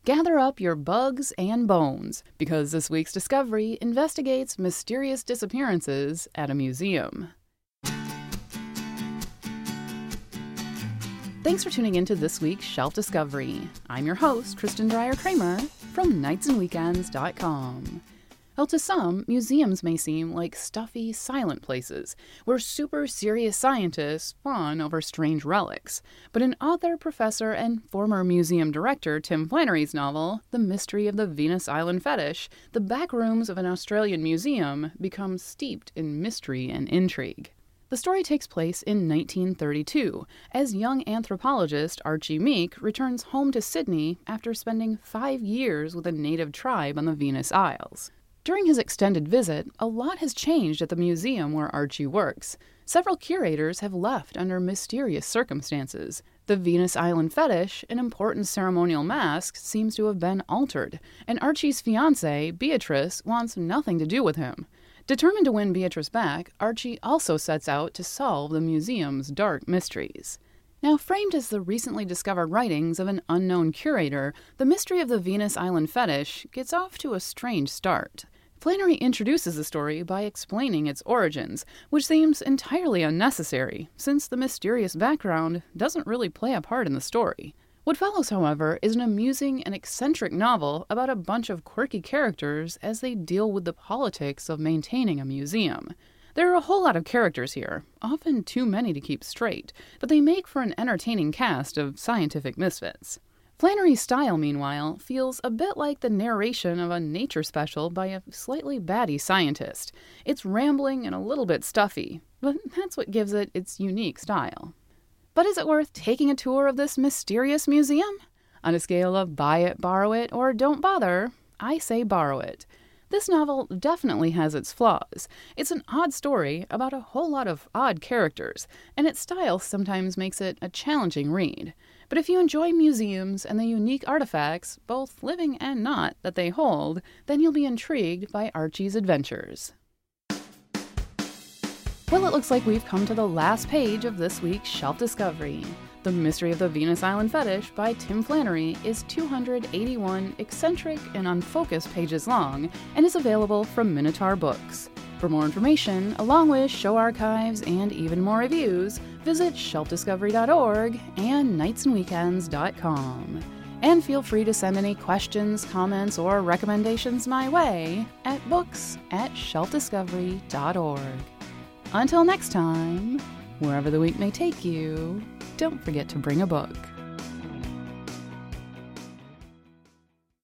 Gather up your bugs and bones, because this week's discovery investigates mysterious disappearances at a museum. Thanks for tuning into this week's Shelf Discovery. I'm your host, Kristen Dreyer-Kramer, from nightsandweekends.com. Well, to some, museums may seem like stuffy, silent places where super serious scientists fawn over strange relics. But in author, professor, and former museum director Tim Flannery's novel, The Mystery of the Venus Island Fetish, the back rooms of an Australian museum become steeped in mystery and intrigue. The story takes place in 1932, as young anthropologist Archie Meek returns home to Sydney after spending 5 years with a native tribe on the Venus Isles. During his extended visit, a lot has changed at the museum where Archie works. Several curators have left under mysterious circumstances. The Venus Island Fetish, an important ceremonial mask, seems to have been altered, and Archie's fiancée, Beatrice, wants nothing to do with him. Determined to win Beatrice back, Archie also sets out to solve the museum's dark mysteries. Now, framed as the recently discovered writings of an unknown curator, the mystery of the Venus Island Fetish gets off to a strange start. Flannery introduces the story by explaining its origins, which seems entirely unnecessary, since the mysterious background doesn't really play a part in the story. What follows, however, is an amusing and eccentric novel about a bunch of quirky characters as they deal with the politics of maintaining a museum. There are a whole lot of characters here, often too many to keep straight, but they make for an entertaining cast of scientific misfits. Flannery's style, meanwhile, feels a bit like the narration of a nature special by a slightly batty scientist. It's rambling and a little bit stuffy, but that's what gives it its unique style. But is it worth taking a tour of this mysterious museum? On a scale of buy it, borrow it, or don't bother, I say borrow it. This novel definitely has its flaws. It's an odd story about a whole lot of odd characters, and its style sometimes makes it a challenging read. But if you enjoy museums and the unique artifacts, both living and not, that they hold, then you'll be intrigued by Archie's adventures. Well, it looks like we've come to the last page of this week's Shelf Discovery. The Mystery of the Venus Island Fetish by Tim Flannery is 281 eccentric and unfocused pages long and is available from Minotaur Books. For more information, along with show archives and even more reviews, visit shelfdiscovery.org and nightsandweekends.com. And feel free to send any questions, comments, or recommendations my way at books@shelfdiscovery.org. Until next time, wherever the week may take you, don't forget to bring a book.